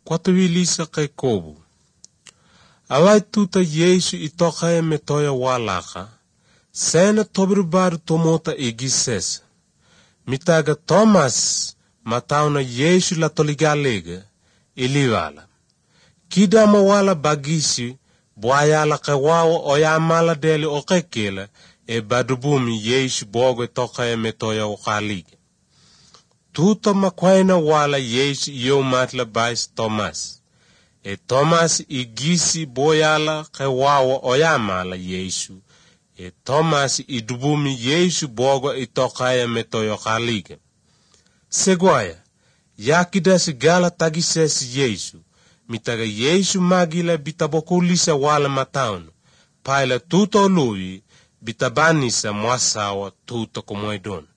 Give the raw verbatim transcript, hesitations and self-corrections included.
kwatawilisa kay kobu. Awai tuta Yesu itoka e metoya walaka, sena tobribaru tomota igisesa. Mitaga Thomas matauna Yesu la toligalega, iliwala. Kida mawala bagisi, buayala kawawa oyamala deli okekela, e badubumi Yesu bogo toka e metoya wakaliga. Tuta makwaina wala Yesu iyo matla bais Thomas. E Thomas igisi boyala kawawa oyamala Yesu. E Thomas idubumi Yesu bogo itoka e metoya wakaliga. Seguaya, yakidasi gala tagisesi Yesu. Mitaga Yesu magila bitabokulisa wala mataunu. Paila tuto lui bitabanisa mwasawa tuto kumoedon.